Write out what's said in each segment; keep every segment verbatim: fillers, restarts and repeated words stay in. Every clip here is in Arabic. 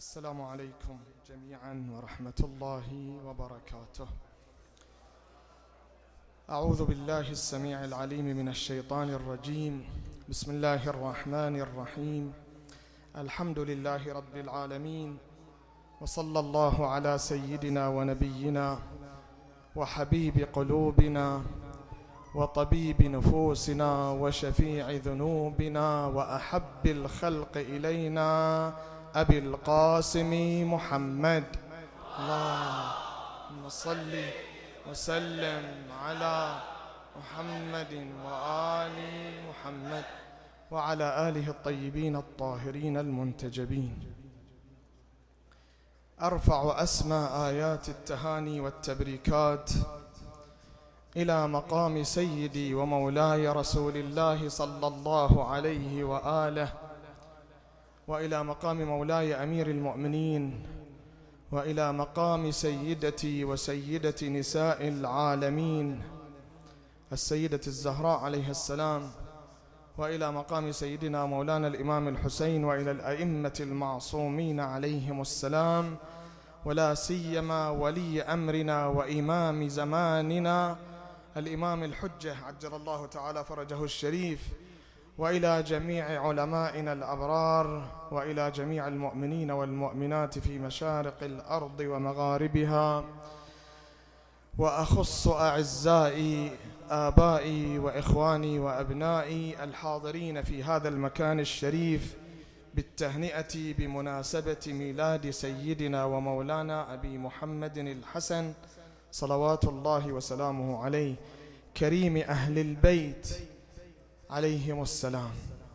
السلام عليكم جميعا ورحمة الله وبركاته. أعوذ بالله السميع العليم من الشيطان الرجيم. بسم الله الرحمن الرحيم. الحمد لله رب العالمين، وصلى الله على سيدنا ونبينا وحبيب قلوبنا وطبيب نفوسنا وشفيع ذنوبنا وأحب الخلق إلينا أبي القاسم محمد. اللهم صل وسلم على محمد وآل محمد وعلى آله الطيبين الطاهرين المنتجبين. أرفع أسمى آيات التهاني والتبريكات إلى مقام سيدي ومولاي رسول الله صلى الله عليه وآله، وإلى مقام مولاي أمير المؤمنين، وإلى مقام سيدتي وسيدة نساء العالمين السيدة الزهراء عليه السلام، وإلى مقام سيدنا مولانا الإمام الحسين، وإلى الأئمة المعصومين عليهم السلام، ولا سيما ولي أمرنا وإمام زماننا الإمام الحجة عجل الله تعالى فرجه الشريف، وإلى جميع علمائنا الأبرار، وإلى جميع المؤمنين والمؤمنات في مشارق الأرض ومغاربها، وأخص أعزائي آبائي وإخواني وأبنائي الحاضرين في هذا المكان الشريف بالتهنئة بمناسبة ميلاد سيدنا ومولانا أبي محمد الحسن صلوات الله وسلامه عليه كريم أهل البيت عليهم السلام.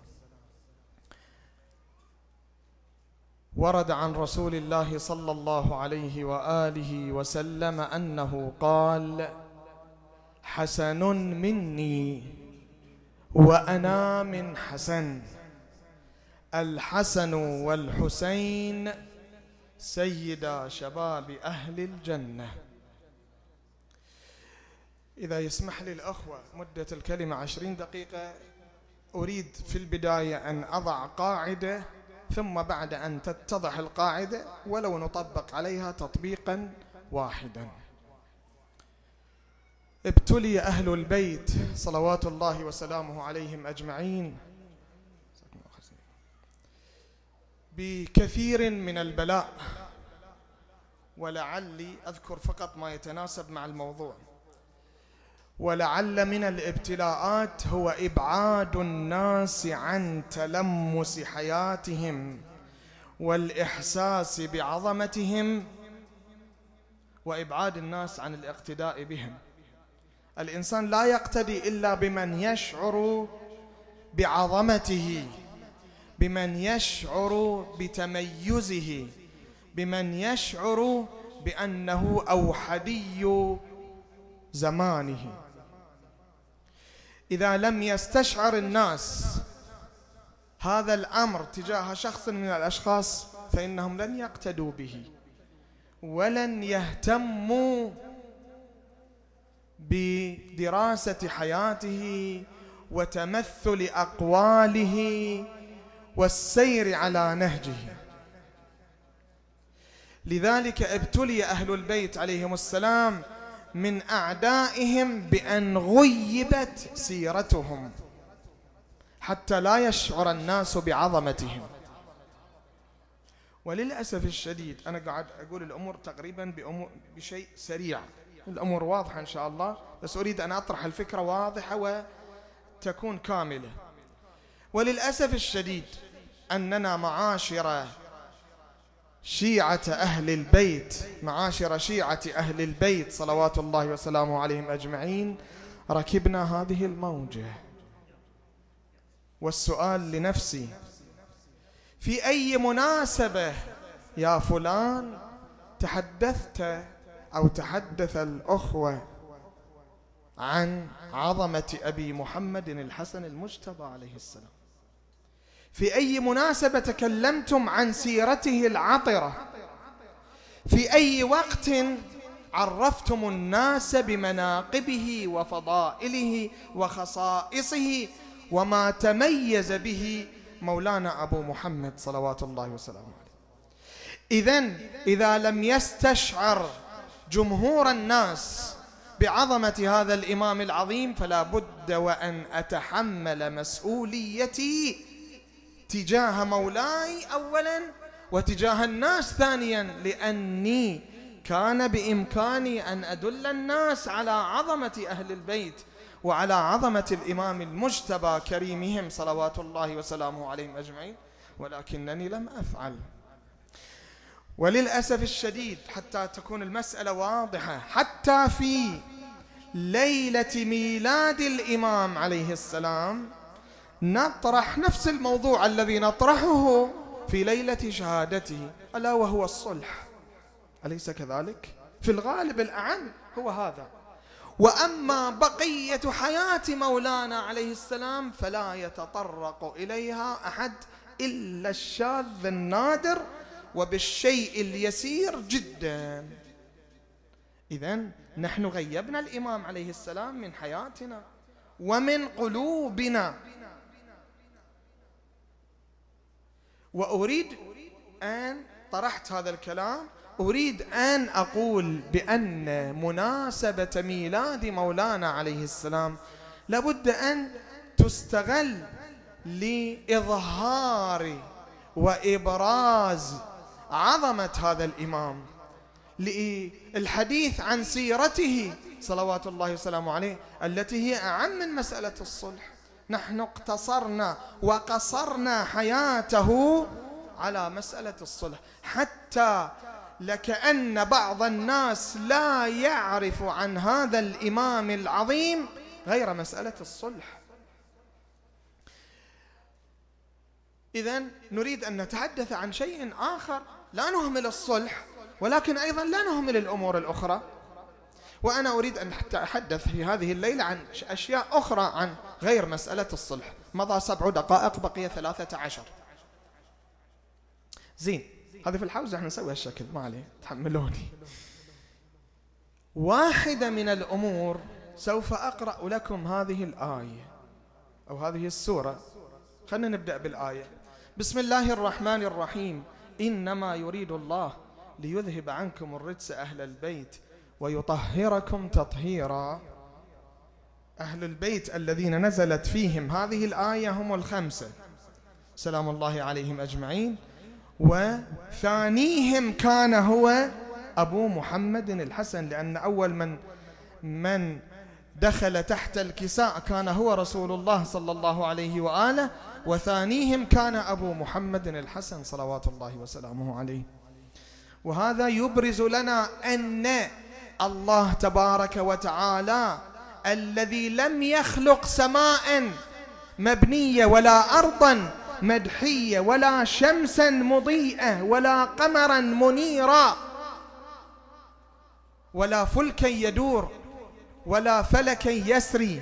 ورد عن رسول الله صلى الله عليه وآله وسلم أنه قال: حسن مني وأنا من حسن، الحسن والحسين سيدا شباب أهل الجنة. إذا يسمح لي الأخوة مدة الكلمة عشرين دقيقة، أريد في البداية أن أضع قاعدة، ثم بعد أن تتضح القاعدة ولو نطبق عليها تطبيقا واحدا. ابتلي أهل البيت صلوات الله وسلامه عليهم أجمعين بكثير من البلاء، ولعلي أذكر فقط ما يتناسب مع الموضوع. ولعل من الابتلاءات هو إبعاد الناس عن تلمس حياتهم والإحساس بعظمتهم، وإبعاد الناس عن الاقتداء بهم. الإنسان لا يقتدي إلا بمن يشعر بعظمته، بمن يشعر بتميزه، بمن يشعر بأنه أوحدي زمانه. إذا لم يستشعر الناس هذا الأمر تجاه شخص من الأشخاص فإنهم لن يقتدوا به، ولن يهتموا بدراسة حياته وتمثل أقواله والسير على نهجه. لذلك ابتلي أهل البيت عليهم السلام من أعدائهم بأن غيبت سيرتهم حتى لا يشعر الناس بعظمتهم. وللأسف الشديد أنا قاعد أقول الأمور تقريبا بشيء سريع، الأمور واضحة إن شاء الله، بس أريد أن أطرح الفكرة واضحة وتكون كاملة. وللأسف الشديد أننا معاشر شيعة أهل البيت، معاشر شيعة أهل البيت صلوات الله وسلامه عليهم أجمعين، ركبنا هذه الموجة. والسؤال لنفسي: في أي مناسبة يا فلان تحدثت أو تحدث الأخوة عن عظمة أبي محمد الحسن المجتبى عليه السلام؟ في أي مناسبة تكلمتم عن سيرته العطرة؟ في أي وقت عرفتم الناس بمناقبه وفضائله وخصائصه وما تميز به مولانا أبو محمد صلوات الله وسلامه عليه؟ إذن إذا لم يستشعر جمهور الناس بعظمة هذا الإمام العظيم فلا بد وأن أتحمل مسؤوليتي تجاه مولاي أولا وتجاه الناس ثانيا، لأني كان بإمكاني أن أدل الناس على عظمة أهل البيت وعلى عظمة الإمام المجتبى كريمهم صلوات الله وسلامه عليهم أجمعين، ولكنني لم أفعل. وللأسف الشديد حتى تكون المسألة واضحة، حتى في ليلة ميلاد الإمام عليه السلام نطرح نفس الموضوع الذي نطرحه في ليلة شهادته، ألا وهو الصلح، أليس كذلك؟ في الغالب الأعم هو هذا. وأما بقية حياة مولانا عليه السلام فلا يتطرق إليها أحد إلا الشاذ النادر وبالشيء اليسير جدا. إذن نحن غيبنا الإمام عليه السلام من حياتنا ومن قلوبنا. وأريد أن طرحت هذا الكلام أريد أن أقول بأن مناسبة ميلاد مولانا عليه السلام لابد أن تستغل لإظهار وإبراز عظمة هذا الإمام، للحديث عن سيرته صلوات الله وسلامه عليه التي هي أعم من مسألة الصلح. نحن اقتصرنا وقصرنا حياته على مسألة الصلح، حتى لكأن بعض الناس لا يعرف عن هذا الإمام العظيم غير مسألة الصلح. إذن نريد أن نتحدث عن شيء آخر، لا نهمل الصلح ولكن أيضا لا نهمل الأمور الأخرى. وأنا أريد أن أتحدث في هذه الليلة عن أشياء أخرى عن غير مسألة الصلح. مضى سبع دقائق بقي ثلاثة عشر. زين، هذه في الحوزة احنا نسوي هالشكل، ما عليه، تحملوني. واحدة من الأمور سوف أقرأ لكم هذه الآية أو هذه السورة. خلينا نبدأ بالآية. بسم الله الرحمن الرحيم. إنما يريد الله ليذهب عنكم الرجس أهل البيت ويطهركم تطهيرا. أهل البيت الذين نزلت فيهم هذه الآية هم الخمسة سلام الله عليهم أجمعين، وثانيهم كان هو أبو محمد الحسن، لأن أول من من دخل تحت الكساء كان هو رسول الله صلى الله عليه وآله، وثانيهم كان أبو محمد الحسن صلوات الله وسلامه عليه. وهذا يبرز لنا أن الله تبارك وتعالى الذي لم يخلق سماء مبنية ولا أرضا مدحية ولا شمسا مضيئة ولا قمرا منيرا ولا فلكا يدور ولا فلكا يسري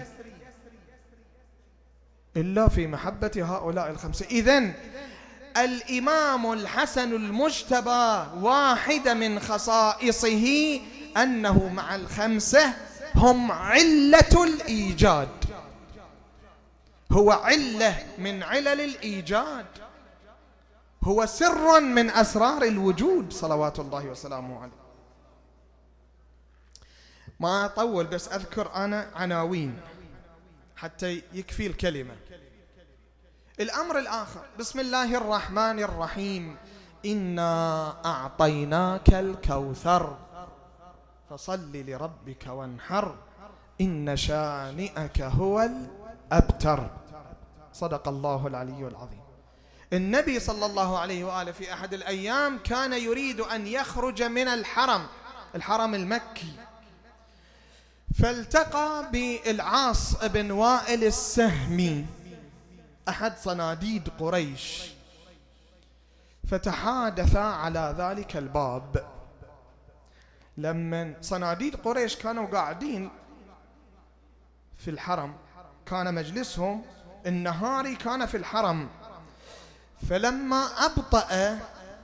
إلا في محبة هؤلاء الخمسة. إذن الإمام الحسن المجتبى واحدة من خصائصه أنه مع الخمسة هم علة الإيجاد، هو علة من علل الإيجاد، هو سر من أسرار الوجود صلوات الله وسلامه عليه. ما أطول بس أذكر أنا عناوين حتى يكفي الكلمة. الأمر الآخر، بسم الله الرحمن الرحيم. إنا أعطيناك الكوثر فصل لربك وانحر إن شانئك هو الأبتر. صدق الله العلي العظيم. النبي صلى الله عليه وآله في أحد الأيام كان يريد أن يخرج من الحرم الحرم المكي، فالتقى بالعاص بن وائل السهمي أحد صناديد قريش، فتحادثا على ذلك الباب. لما صناديد قريش كانوا قاعدين في الحرم، كان مجلسهم النهاري كان في الحرم، فلما أبطأ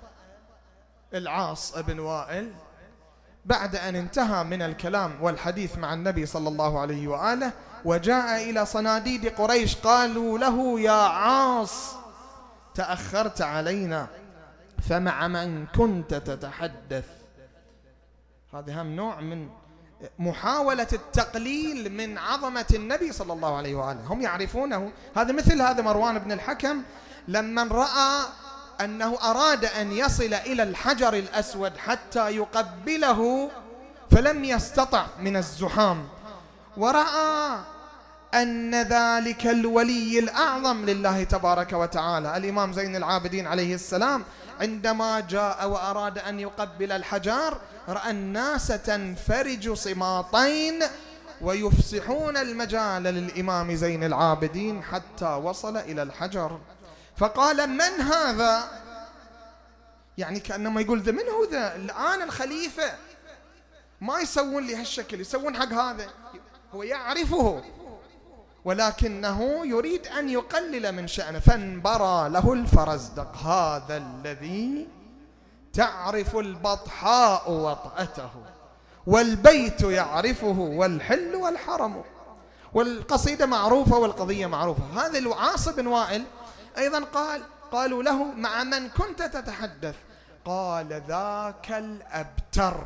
العاص بن وائل بعد أن انتهى من الكلام والحديث مع النبي صلى الله عليه وآله وجاء إلى صناديد قريش، قالوا له: يا عاص تأخرت علينا فمع من كنت تتحدث. هذا هم نوع من محاولة التقليل من عظمة النبي صلى الله عليه وآله. هم يعرفونه. هذا مثل هذا مروان بن الحكم لما رأى أنه أراد أن يصل إلى الحجر الأسود حتى يقبله فلم يستطع من الزحام، ورأى أن ذلك الولي الأعظم لله تبارك وتعالى الإمام زين العابدين عليه السلام عندما جاء وأراد أن يقبل الحجر رأى الناس تنفرج صماطين ويفسحون المجال للإمام زين العابدين حتى وصل إلى الحجر، فقال: من هذا؟ يعني كأنما يقول: ذا من هو ذا؟ الآن الخليفة ما يسوون لي هالشكل، يسوون حق هذا. هو يعرفه ولكنه يريد أن يقلل من شأنه. فانبرى له الفرزدق: هذا الذي تعرف البطحاء وطأته والبيت يعرفه والحل والحرم. والقصيدة معروفة والقضية معروفة. هذا العاص بن وائل أيضا قال قالوا له: مع من كنت تتحدث؟ قال: ذاك الأبتر.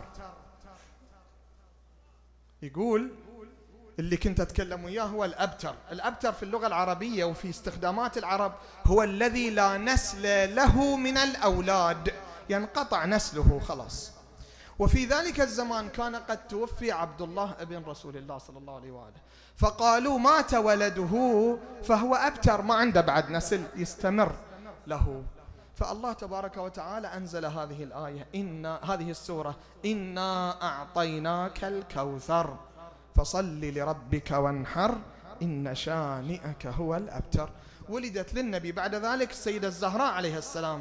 يقول اللي كنت أتكلم وياه هو الأبتر. الأبتر في اللغة العربية وفي استخدامات العرب هو الذي لا نسل له من الأولاد، ينقطع نسله خلاص. وفي ذلك الزمان كان قد توفي عبد الله ابن رسول الله صلى الله عليه وآله، فقالوا: مات ولده فهو أبتر، ما عنده بعد نسل يستمر له. فالله تبارك وتعالى أنزل هذه الآية، إن هذه السورة: إنا أعطيناك الكوثر فصل لربك وانحر إن شانئك هو الأبتر. ولدت للنبي بعد ذلك السيدة الزهراء عليه السلام،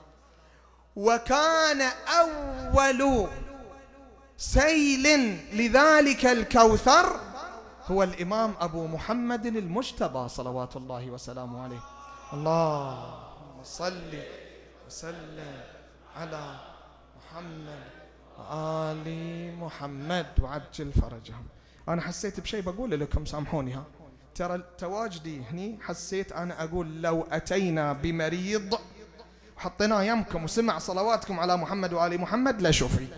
وكان أول سيل لذلك الكوثر هو الإمام أبو محمد المجتبى صلوات الله وسلامه عليه. اللهم صل وسلم على محمد وآل محمد وعجل فرجهم. أنا حسيت بشيء بقول لكم، سامحوني. ها ترى تواجدي هني حسيت أنا أقول لو أتينا بمريض وحطيناه يمكم وسمع صلواتكم على محمد وآل محمد لا شوفي.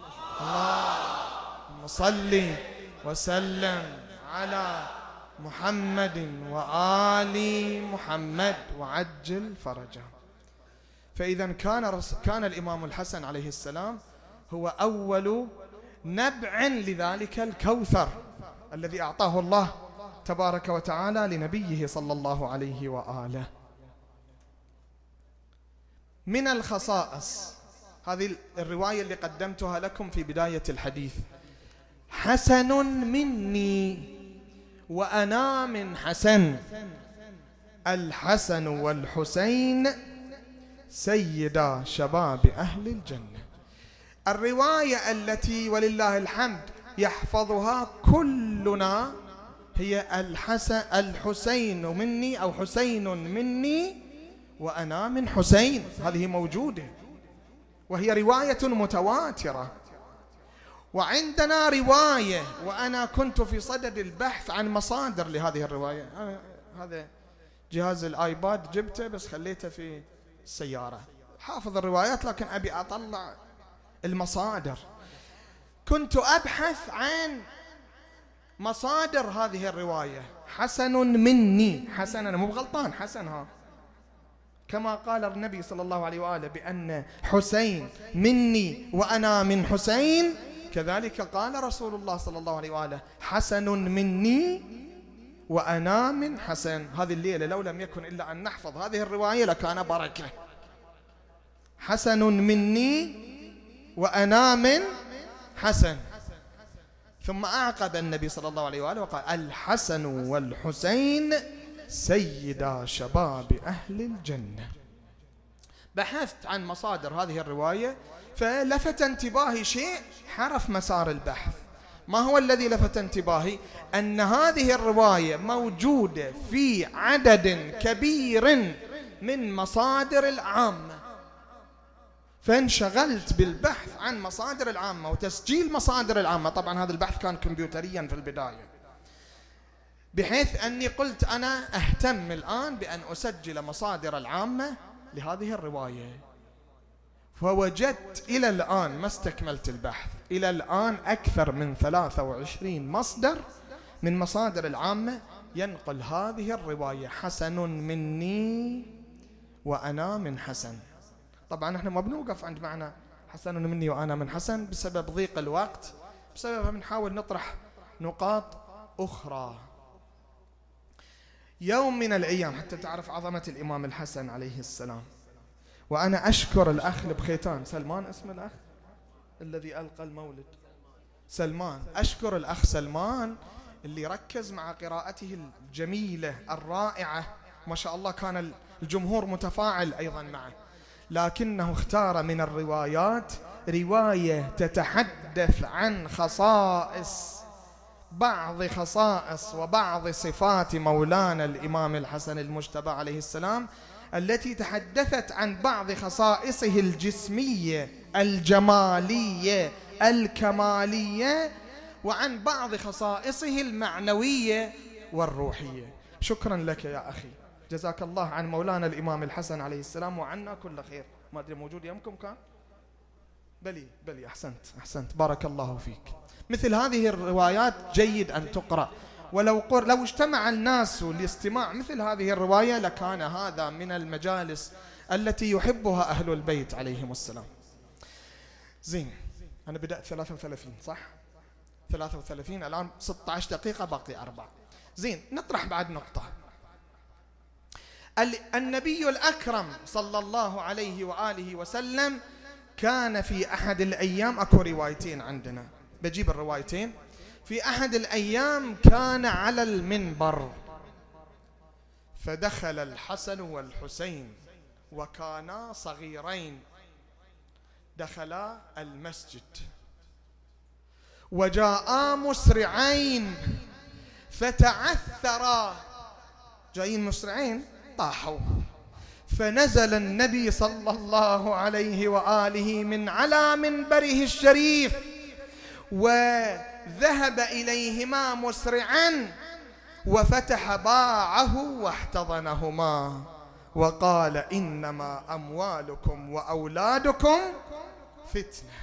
اللهم صل وسلم على محمد وآل محمد وعجل فرجه. فإذا كان كان الإمام الحسن عليه السلام هو أول نبع لذلك الكوثر الذي أعطاه الله تبارك وتعالى لنبيه صلى الله عليه وآله. من الخصائص هذه الرواية اللي قدمتها لكم في بداية الحديث: حسن مني وأنا من حسن، الحسن والحسين سيدا شباب أهل الجنة. الرواية التي ولله الحمد يحفظها كلنا هي الحسن الحسين مني أو حسين مني وأنا من حسين. هذه موجودة وهي رواية متواترة. وعندنا رواية، وأنا كنت في صدد البحث عن مصادر لهذه الرواية. أنا هذا جهاز الآيباد جبته بس خليته في السيارة، حافظ الروايات لكن أبي أطلع المصادر. كنت أبحث عن مصادر هذه الرواية. حسن مني، حسن أنا مو بغلطان، حسن ها كما قال النبي صلى الله عليه وآله بأن حسين مني وأنا من حسين، كذلك قال رسول الله صلى الله عليه وآله حسن مني وأنا من حسن. هذه الليلة لو لم يكن إلا أن نحفظ هذه الرواية لكان بركة. حسن مني وأنا من حسن. ثم أعقب النبي صلى الله عليه وآله وقال الحسن والحسين سيدا شباب أهل الجنة. بحثت عن مصادر هذه الرواية فلفت انتباهي شيء حرف مسار البحث. ما هو الذي لفت انتباهي؟ أن هذه الرواية موجودة في عدد كبير من مصادر العامة، فانشغلت بالبحث عن مصادر العامة وتسجيل مصادر العامة. طبعا هذا البحث كان كمبيوتريا في البداية، بحيث أني قلت أنا أهتم الآن بأن أسجل مصادر العامة لهذه الرواية. فوجدت إلى الآن، ما استكملت البحث، إلى الآن أكثر من ثلاثة وعشرين مصدر من مصادر العامة ينقل هذه الرواية: حسن مني وأنا من حسن. طبعا احنا ما بنوقف عند معنى حسن مني وأنا من حسن بسبب ضيق الوقت، بسببها بنحاول نطرح نقاط أخرى. يوم من الأيام، حتى تعرف عظمة الإمام الحسن عليه السلام، وأنا أشكر الأخ البخيتان، سلمان اسم الأخ الذي ألقى المولد، سلمان، أشكر الأخ سلمان اللي ركز مع قراءته الجميلة الرائعة، ما شاء الله كان الجمهور متفاعل أيضا معه، لكنه اختار من الروايات رواية تتحدث عن خصائص، بعض خصائص وبعض صفات مولانا الإمام الحسن المجتبى عليه السلام، التي تحدثت عن بعض خصائصه الجسمية الجمالية الكمالية، وعن بعض خصائصه المعنوية والروحية. شكرا لك يا أخي، جزاك الله عن مولانا الإمام الحسن عليه السلام وعنا كل خير. ما أدري موجود يمكم كان؟ بلي بلي، أحسنت أحسنت، بارك الله فيك. مثل هذه الروايات جيد أن تقرأ، ولو قر لو اجتمع الناس لاستماع مثل هذه الرواية لكان هذا من المجالس التي يحبها أهل البيت عليهم السلام. زين، أنا بدأت ثلاثة وثلاثين صح؟ ثلاثة وثلاثين، الآن ستة عشر دقيقة، باقي أربعة. زين، نطرح بعد نقطة. النبي الأكرم صلى الله عليه وآله وسلم كان في أحد الأيام، أكو روايتين عندنا، بجيب الروايتين. في أحد الأيام كان على المنبر، فدخل الحسن والحسين وكانا صغيرين، دخلا المسجد وجاءا مسرعين فتعثرا، جايين مسرعين طاحوا، فنزل النبي صلى الله عليه وآله من على منبره الشريف وذهب إليهما مسرعا وفتح باعه واحتضنهما وقال: إنما أموالكم وأولادكم فتنة.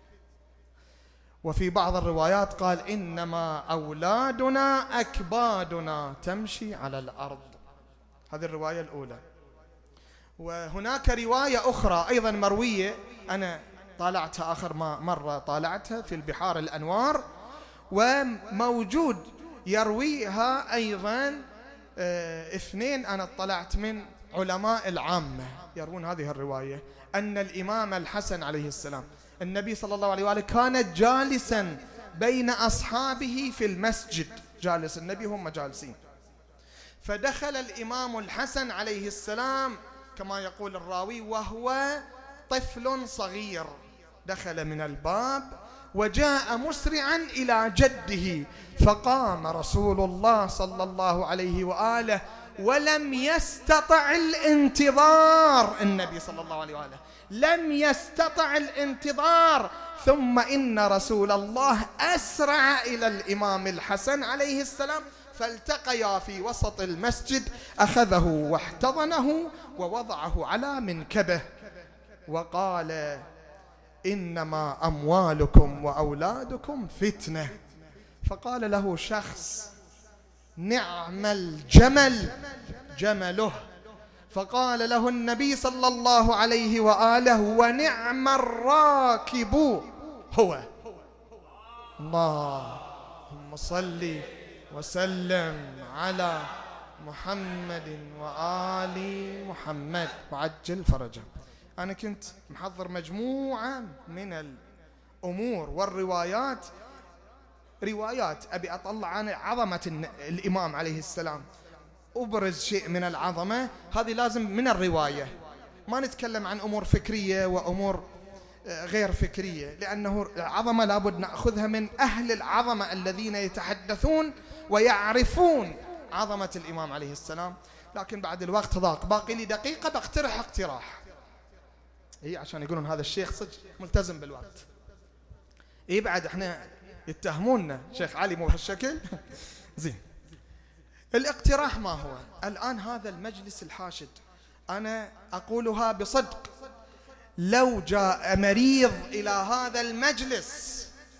وفي بعض الروايات قال: إنما أولادنا أكبادنا تمشي على الأرض. هذه الرواية الأولى. وهناك رواية أخرى أيضا مروية، أنا طالعتها آخر ما مرة طالعتها في البحار الأنوار، وموجود يرويها أيضا اه اثنين أنا اطلعت من علماء العامة يروون هذه الرواية، أن الإمام الحسن عليه السلام، النبي صلى الله عليه وآله كان جالسا بين أصحابه في المسجد، جالس النبي هم جالسين، فدخل الإمام الحسن عليه السلام كما يقول الراوي وهو طفل صغير، دخل من الباب وجاء مسرعا إلى جده، فقام رسول الله صلى الله عليه وآله ولم يستطع الانتظار، النبي صلى الله عليه وآله لم يستطع الانتظار، ثم إن رسول الله أسرع إلى الإمام الحسن عليه السلام فالتقيا في وسط المسجد، أخذه واحتضنه ووضعه على منكبه وقال: إنما أموالكم وأولادكم فتنة. فقال له شخص: نعم الجمل جمله. فقال له النبي صلى الله عليه وآله: ونعم الراكب هو. اللهم صل وسلم على محمد وآل محمد وعجل فرجه. أنا كنت محضر مجموعة من الأمور والروايات، روايات أبي أطلع عن عظمة الإمام عليه السلام، أبرز شيء من العظمة، هذه لازم من الرواية، ما نتكلم عن أمور فكرية وأمور غير فكرية، لأنه العظمة لابد نأخذها من أهل العظمة الذين يتحدثون ويعرفون عظمة الإمام عليه السلام. لكن بعد الوقت ضاق، باقي لي دقيقة بقترح اقتراح، إيه عشان يقولون هذا الشيخ صدق ملتزم بالوقت. إيه بعد احنا يتهموننا شيخ علي مو بهالشكل. زين، الاقتراح ما هو؟ الآن هذا المجلس الحاشد أنا أقولها بصدق، لو جاء مريض إلى هذا المجلس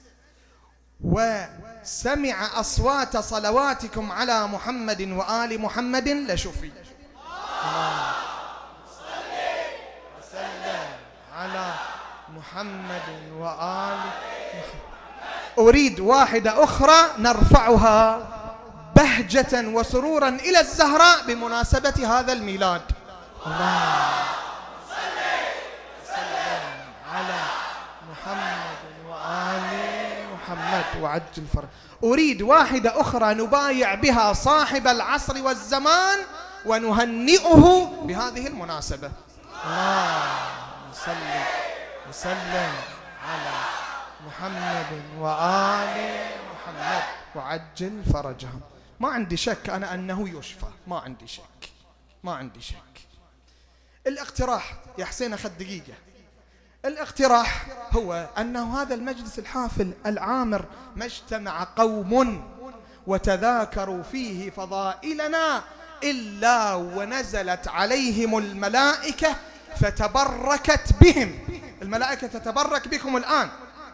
وسمع أصوات صلواتكم على محمد وآل محمد لشفي. اللهم صل وسلم على محمد وآل محمد. أريد واحدة أخرى نرفعها بهجة وسرورا إلى الزهراء بمناسبة هذا الميلاد. اللهم صل وسلم على محمد وآل محمد وعجل فرج. أريد واحدة أخرى نبايع بها صاحب العصر والزمان ونهنئه بهذه المناسبة. اللهم صل وسلم على محمد وآل محمد وعجل فرجهم. ما عندي شك أنا أنه يشفى، ما عندي شك، ما عندي شك. الاقتراح يا حسين أخذ دقيقة. الاقتراح هو أنه هذا المجلس الحافل العامر ما اجتمع قوم وتذاكروا فيه فضائلنا إلا ونزلت عليهم الملائكة فتبركت بهم. الملائكة تتبرك بكم الآن.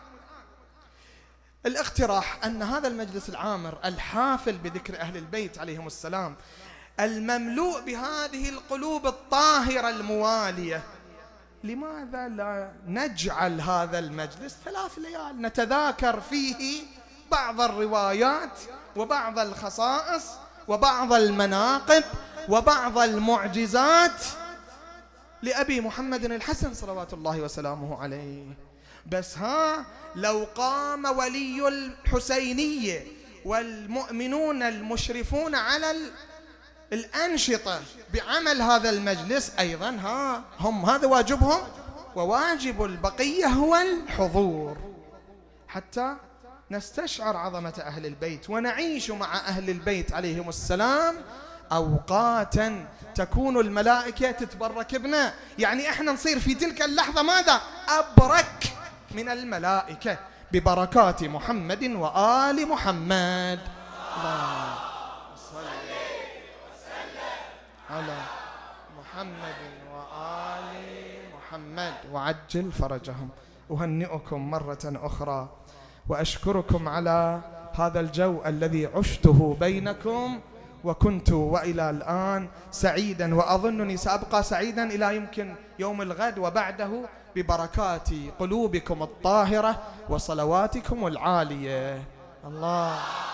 الاقتراح أن هذا المجلس العامر الحافل بذكر أهل البيت عليهم السلام المملوء بهذه القلوب الطاهرة الموالية، لماذا لا نجعل هذا المجلس ثلاث ليال نتذاكر فيه بعض الروايات وبعض الخصائص وبعض المناقب وبعض المعجزات لأبي محمد الحسن صلوات الله وسلامه عليه. بس ها لو قام ولي الحسينية والمؤمنون المشرفون على الأنشطة بعمل هذا المجلس أيضا، ها هم هذا واجبهم، وواجب البقية هو الحضور حتى نستشعر عظمة أهل البيت ونعيش مع أهل البيت عليهم السلام أوقاتا تكون الملائكة تتبرك بنا. يعني إحنا نصير في تلك اللحظة ماذا؟ أبرك من الملائكة ببركات محمد وآل محمد. اللهم صل وسلم على محمد وآل محمد وعجل فرجهم. أهنئكم مرة أخرى وأشكركم على هذا الجو الذي عشته بينكم، وكنت وإلى الآن سعيدا، وأظنني سأبقى سعيدا إلى يمكن يوم الغد وبعده ببركات قلوبكم الطاهرة وصلواتكم العالية. الله